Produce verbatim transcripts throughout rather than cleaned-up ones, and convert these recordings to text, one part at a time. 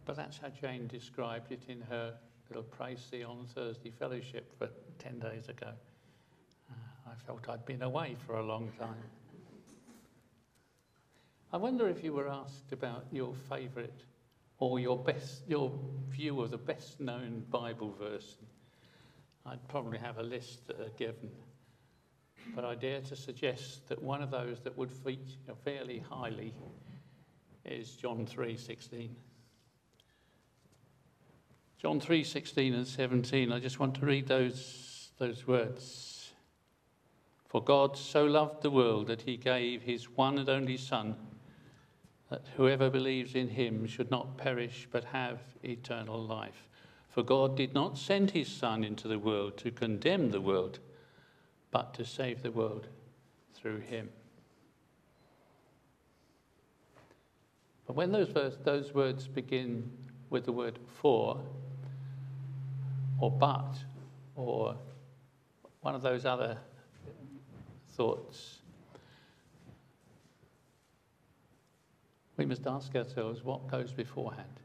But that's how Jane described it in her little Praise Thee on Thursday fellowship for ten days ago. Uh, I felt I'd been away for a long time. I wonder if you were asked about your favourite or your best, your view of the best known Bible verse. I'd probably have a list that are given. But I dare to suggest that one of those that would feature fairly highly is John three sixteen. John three sixteen and seventeen, I just want to read those, those words. For God so loved the world that he gave his one and only Son, that whoever believes in him should not perish but have eternal life. For God did not send his Son into the world to condemn the world, but to save the world through him. But when those, verse, those words begin with the word for, or but, or one of those other thoughts, we must ask ourselves what goes beforehand.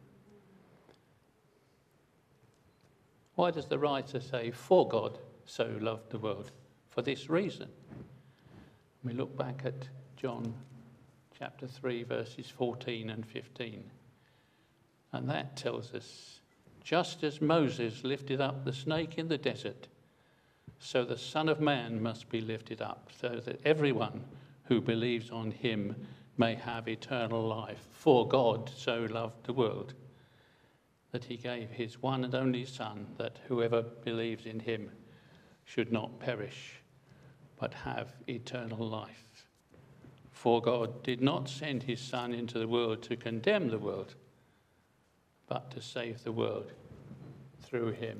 Why does the writer say, for God so loved the world? For this reason. We look back at John chapter three, verses fourteen and fifteen. And that tells us, just as Moses lifted up the snake in the desert, so the Son of Man must be lifted up, so that everyone who believes on him may have eternal life. For God so loved the world that he gave his one and only Son, that whoever believes in him should not perish, but have eternal life. For God did not send his Son into the world to condemn the world, but to save the world through him.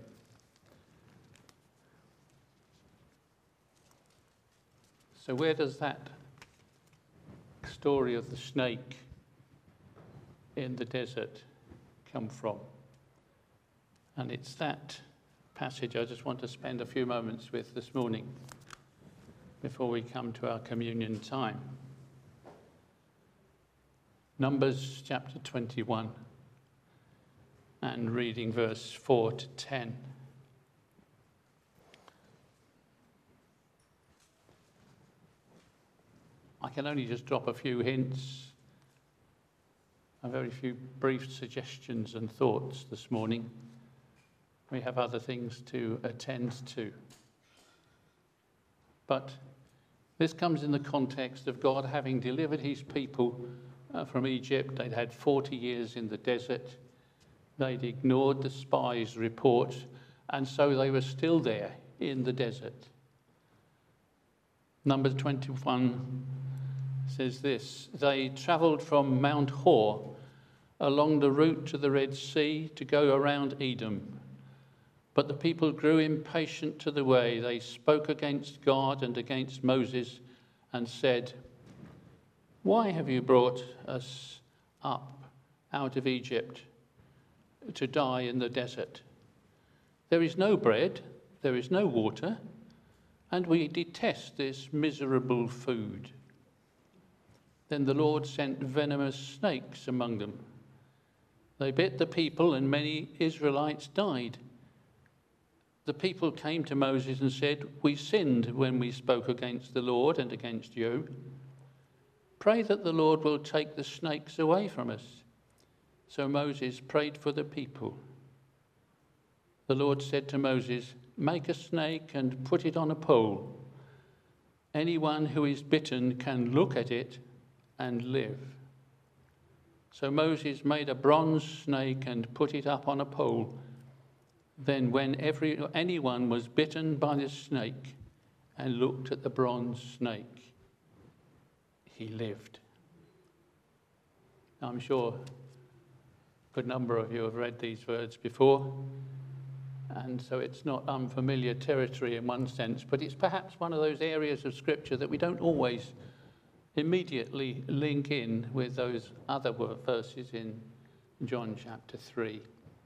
So where does that story of the snake in the desert come from? And it's that passage I just want to spend a few moments with this morning before we come to our communion time. Numbers chapter twenty-one, and reading verse four to ten. I can only just drop a few hints, a very few brief suggestions and thoughts this morning. We have other things to attend to. But this comes in the context of God having delivered his people uh, from Egypt. They'd had forty years in the desert. They'd ignored the spies' report, and so they were still there in the desert. Numbers twenty-one says this: they travelled from Mount Hor along the route to the Red Sea to go around Edom. But the people grew impatient to the way. They spoke against God and against Moses and said, "Why have you brought us up out of Egypt to die in the desert? There is no bread, there is no water, and we detest this miserable food." Then the Lord sent venomous snakes among them. They bit the people, and many Israelites died. The people came to Moses and said, "We sinned when we spoke against the Lord and against you. Pray that the Lord will take the snakes away from us." So Moses prayed for the people. The Lord said to Moses, "Make a snake and put it on a pole. Anyone who is bitten can look at it and live." So Moses made a bronze snake and put it up on a pole. Then when every, anyone was bitten by the snake and looked at the bronze snake, he lived. Now, I'm sure a good number of you have read these words before, and so it's not unfamiliar territory in one sense, but it's perhaps one of those areas of Scripture that we don't always immediately link in with those other verses in John chapter three.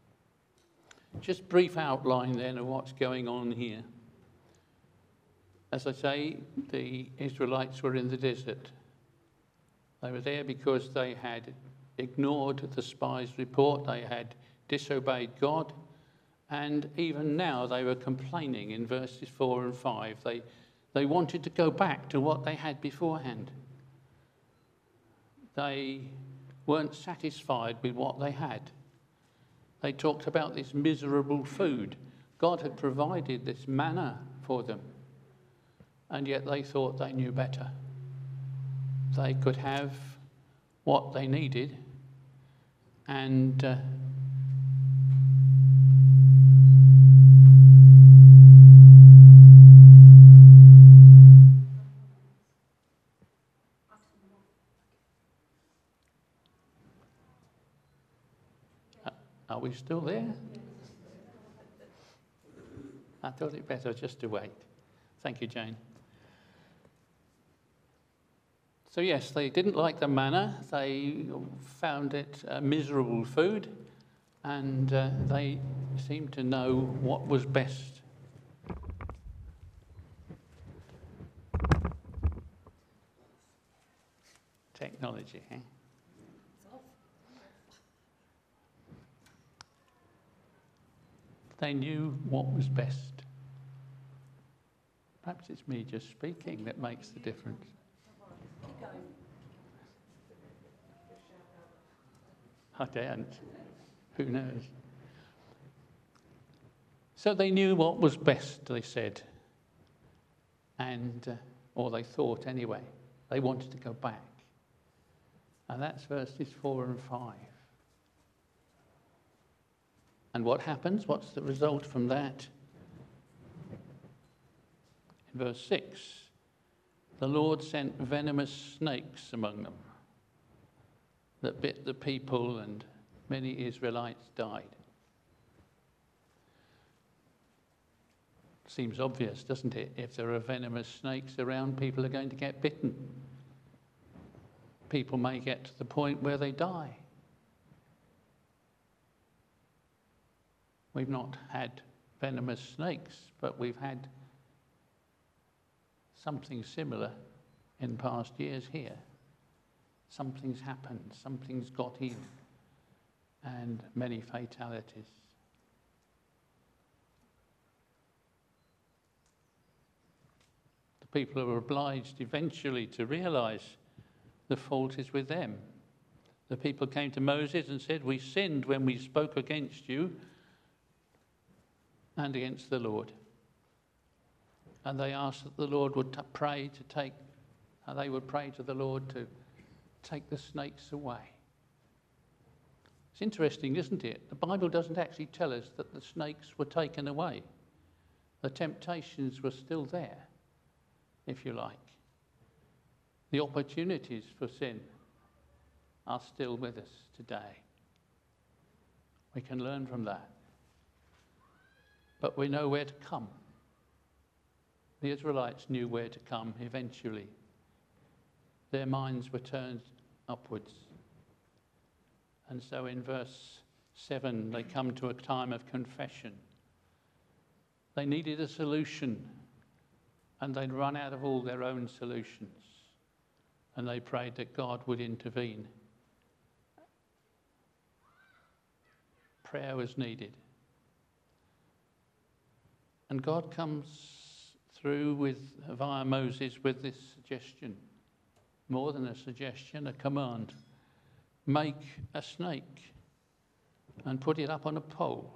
Just brief outline then of what's going on here. As I say, the Israelites were in the desert. They were there because they had ignored the spies' report, they had disobeyed God, and even now they were complaining in verses four and five. They, they wanted to go back to what they had beforehand. They weren't satisfied with what they had. They talked about this miserable food. God had provided this manna for them, and yet they thought they knew better. They could have what they needed, and uh, are we still there? I thought it better just to wait. Thank you, Jane. So yes, they didn't like the manna. They found it uh, miserable food, and uh, they seemed to know what was best. Technology, eh? They knew what was best. Perhaps it's me just speaking that makes the difference. I daren't. Who knows? So they knew what was best, they said. And, uh, or they thought anyway. They wanted to go back. And that's verses four and five. And what happens? What's the result from that? In verse six, the Lord sent venomous snakes among them that bit the people, and many Israelites died. Seems obvious, doesn't it? If there are venomous snakes around, people are going to get bitten. People may get to the point where they die. We've not had venomous snakes, but we've had something similar in past years here. Something's happened, something's got in, and many fatalities. The people are obliged eventually to realise the fault is with them. The people came to Moses and said, "We sinned when we spoke against you and against the Lord." And they asked that the Lord would t- pray to take, uh, they would pray to the Lord to take the snakes away. It's interesting, isn't it? The Bible doesn't actually tell us that the snakes were taken away. The temptations were still there, if you like. The opportunities for sin are still with us today. We can learn from that. But we know where to come. The Israelites knew where to come eventually. Their minds were turned upwards. And so in verse seven, they come to a time of confession. They needed a solution, and they'd run out of all their own solutions. And they prayed that God would intervene. Prayer was needed. And God comes through with, via Moses, with this suggestion. More than a suggestion, a command. Make a snake and put it up on a pole.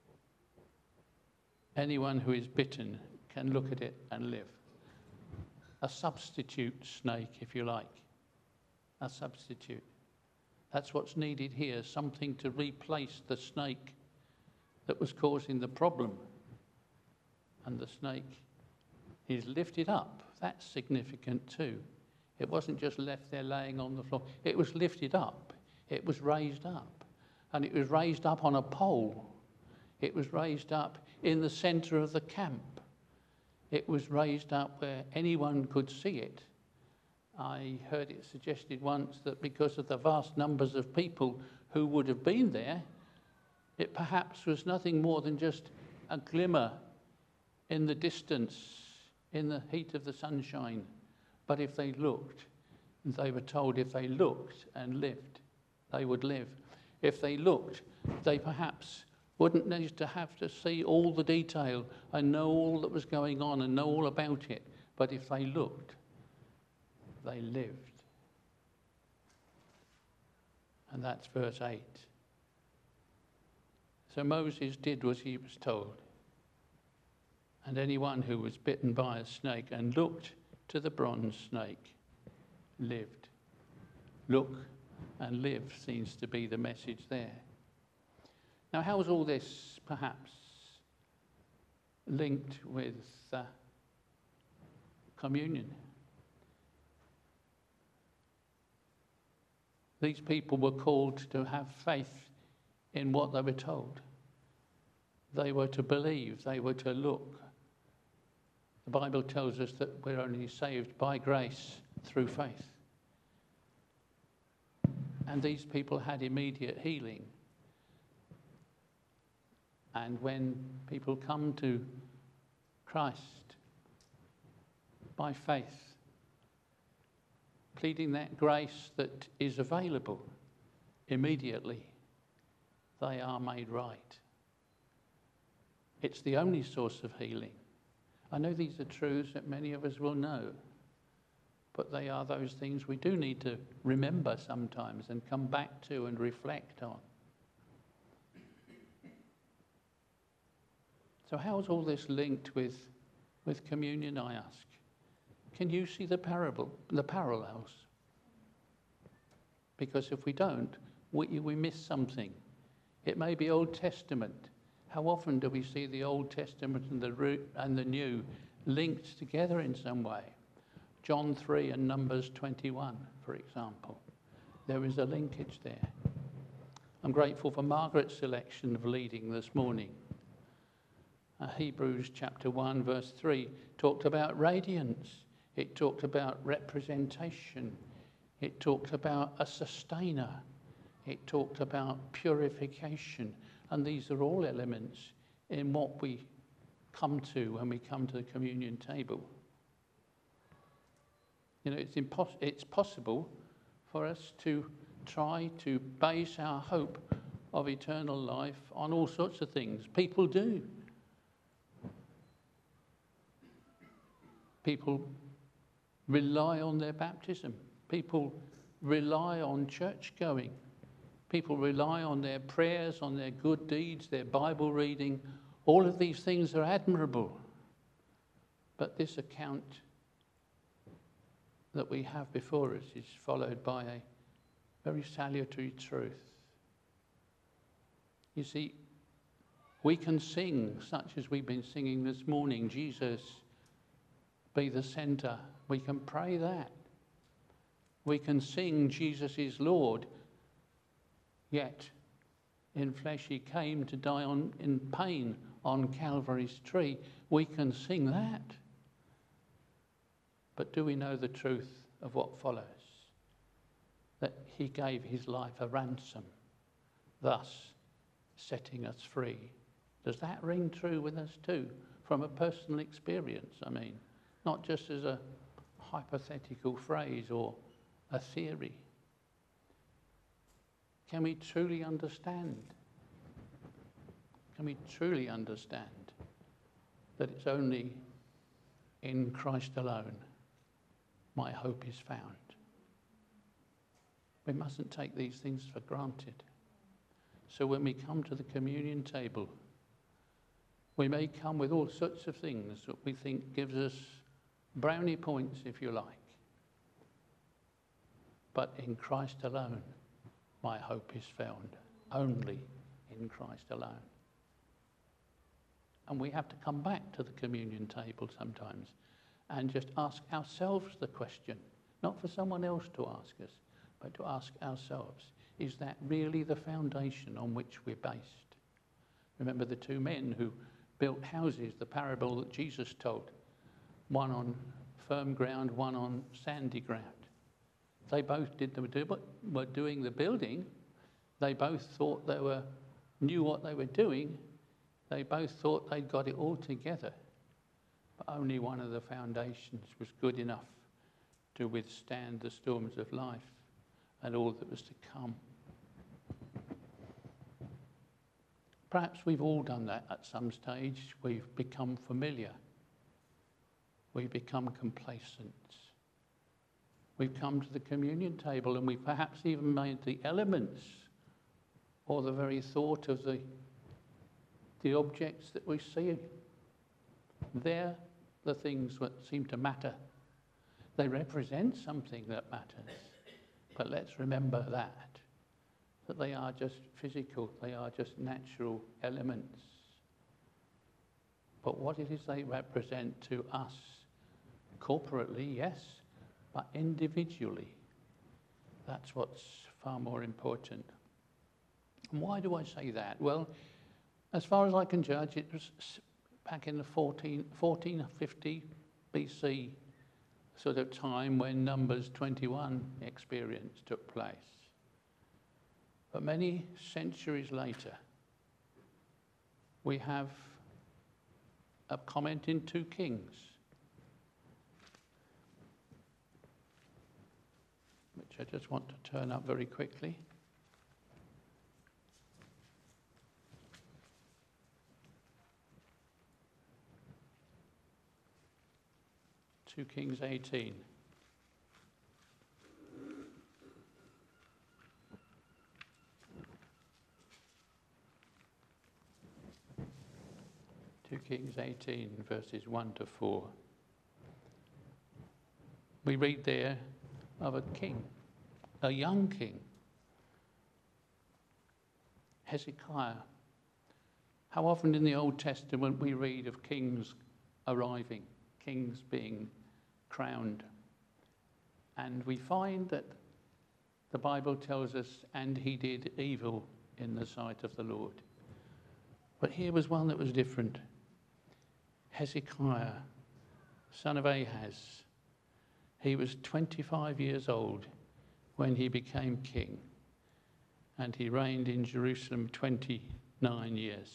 Anyone who is bitten can look at it and live. A substitute snake, if you like. A substitute. That's what's needed here, something to replace the snake that was causing the problem. And the snake is lifted up. That's significant too. It wasn't just left there laying on the floor. It was lifted up. It was raised up. And it was raised up on a pole. It was raised up in the centre of the camp. It was raised up where anyone could see it. I heard it suggested once that because of the vast numbers of people who would have been there, it perhaps was nothing more than just a glimmer in the distance, in the heat of the sunshine. But if they looked, they were told if they looked and lived, they would live. If they looked, they perhaps wouldn't need to have to see all the detail and know all that was going on and know all about it. But if they looked, they lived. And that's verse eight. So Moses did what he was told. And anyone who was bitten by a snake and looked to the bronze snake lived. Look and live seems to be the message there. Now, how is all this perhaps linked with uh, communion? These people were called to have faith in what they were told. They were to believe, they were to look. The Bible tells us that we're only saved by grace through faith. And these people had immediate healing. And when people come to Christ by faith, pleading that grace that is available immediately, they are made right. It's the only source of healing. I know these are truths that many of us will know, but they are those things we do need to remember sometimes and come back to and reflect on. So how's all this linked with, with communion, I ask? Can you see the parable, the parallels? Because if we don't, we, we miss something. It may be Old Testament. How often do we see the Old Testament and the, and the New linked together in some way? John three and Numbers twenty-one, for example. There is a linkage there. I'm grateful for Margaret's selection of leading this morning. Uh, Hebrews chapter one, verse three, talked about radiance. It talked about representation. It talked about a sustainer. It talked about purification. And these are all elements in what we come to when we come to the communion table. You know, it's, impos- it's possible for us to try to base our hope of eternal life on all sorts of things. People do. People rely on their baptism. People rely on church going. People rely on their prayers, on their good deeds, their Bible reading. All of these things are admirable. But this account that we have before us is followed by a very salutary truth. You see, we can sing such as we've been singing this morning, Jesus be the centre. We can pray that. We can sing Jesus is Lord, yet in flesh he came to die on, in pain on Calvary's tree. We can sing that. But do we know the truth of what follows? That he gave his life a ransom, thus setting us free. Does that ring true with us too? From a personal experience, I mean, not just as a hypothetical phrase or a theory. Can we truly understand? Can we truly understand that it's only in Christ alone my hope is found? We mustn't take these things for granted. So when we come to the communion table, we may come with all sorts of things that we think gives us brownie points, if you like. But in Christ alone, my hope is found. Only in Christ alone. And we have to come back to the communion table sometimes and just ask ourselves the question, not for someone else to ask us, but to ask ourselves, is that really the foundation on which we're based? Remember the two men who built houses, the parable that Jesus told, one on firm ground, one on sandy ground. They both did the, were doing the building. They both thought they were knew what they were doing. They both thought they'd got it all together. But only one of the foundations was good enough to withstand the storms of life and all that was to come. Perhaps we've all done that at some stage. We've become familiar. We've become complacent. We've come to the communion table and we've perhaps even made the elements or the very thought of the, the objects that we see. They're the things that seem to matter. They represent something that matters. But let's remember that, that they are just physical, they are just natural elements. But what it is they represent to us, corporately, yes, but individually, that's what's far more important. And why do I say that? Well, as far as I can judge, it was back in the fourteen, fourteen fifty B C sort of time when Numbers twenty-one experience took place. But many centuries later, we have a comment in two Kings, which I just want to turn up very quickly. two Kings eighteen. two Kings eighteen, verses one to four. We read there of a king, a young king, Hezekiah. How often in the Old Testament we read of kings arriving, kings being crowned. And we find that the Bible tells us, and he did evil in the sight of the Lord. But here was one that was different. Hezekiah, son of Ahaz. He was twenty-five years old when he became king, and he reigned in Jerusalem twenty-nine years.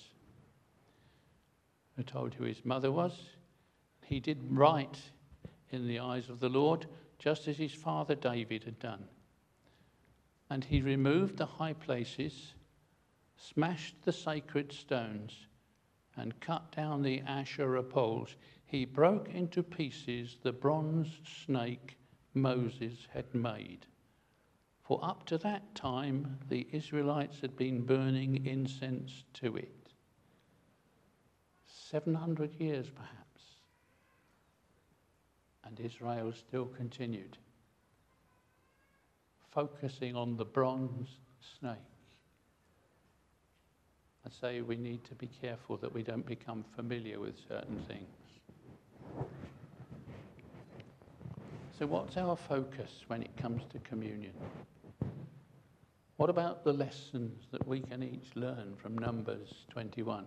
I told who his mother was. He did right in the eyes of the Lord, just as his father David had done. And he removed the high places, smashed the sacred stones, and cut down the Asherah poles. He broke into pieces the bronze snake Moses had made. For up to that time, the Israelites had been burning incense to it. seven hundred years, perhaps. And Israel still continued, focusing on the bronze snake. I say we need to be careful that we don't become familiar with certain things. So what's our focus when it comes to communion? What about the lessons that we can each learn from Numbers twenty-one,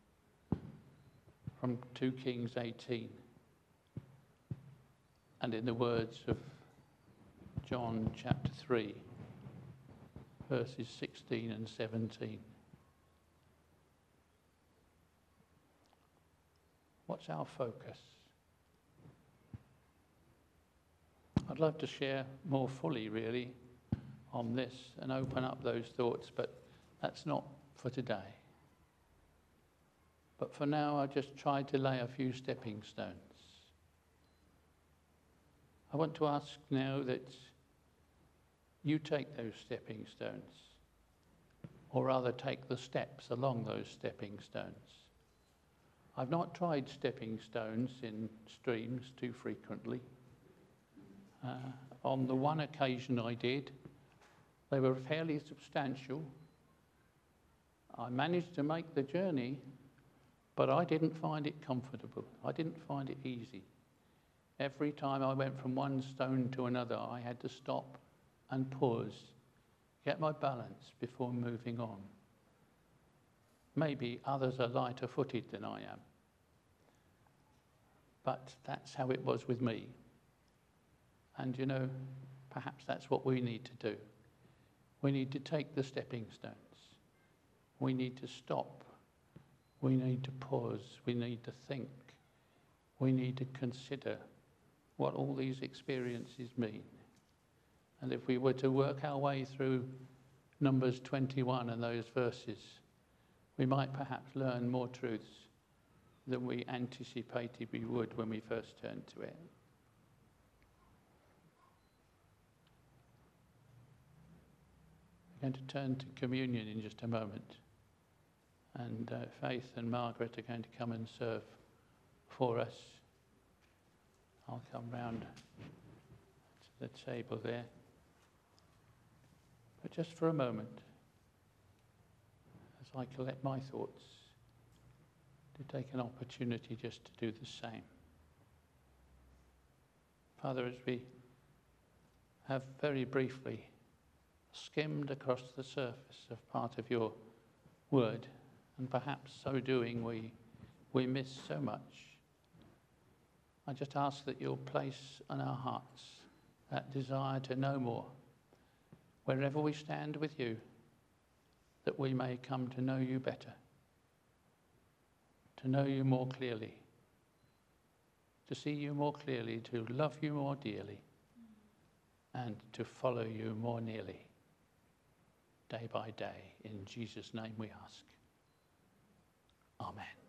from two Kings eighteen, and in the words of John chapter three, verses sixteen and seventeen? What's our focus? I'd love to share more fully, really, on this and open up those thoughts, but that's not for today. But for now, I just tried to lay a few stepping stones. I want to ask now that you take those stepping stones, or rather take the steps along those stepping stones. I've not tried stepping stones in streams too frequently. Uh, on the one occasion I did, they were fairly substantial. I managed to make the journey, but I didn't find it comfortable. I didn't find it easy. Every time I went from one stone to another, I had to stop and pause, get my balance before moving on. Maybe others are lighter footed than I am. But that's how it was with me. And you know, perhaps that's what we need to do. We need to take the stepping stones. We need to stop. We need to pause. We need to think. We need to consider what all these experiences mean. And if we were to work our way through Numbers twenty-one and those verses, we might perhaps learn more truths than we anticipated we would when we first turned to it. We're going to turn to communion in just a moment. And uh, Faith and Margaret are going to come and serve for us. I'll come round to the table there. But just for a moment, as I collect my thoughts, to take an opportunity just to do the same. Father, as we have very briefly skimmed across the surface of part of your word, and perhaps so doing we, we miss so much, I just ask that you'll place on our hearts that desire to know more, wherever we stand with you, that we may come to know you better, to know you more clearly, to see you more clearly, to love you more dearly, and to follow you more nearly, day by day. In Jesus' name we ask. Amen.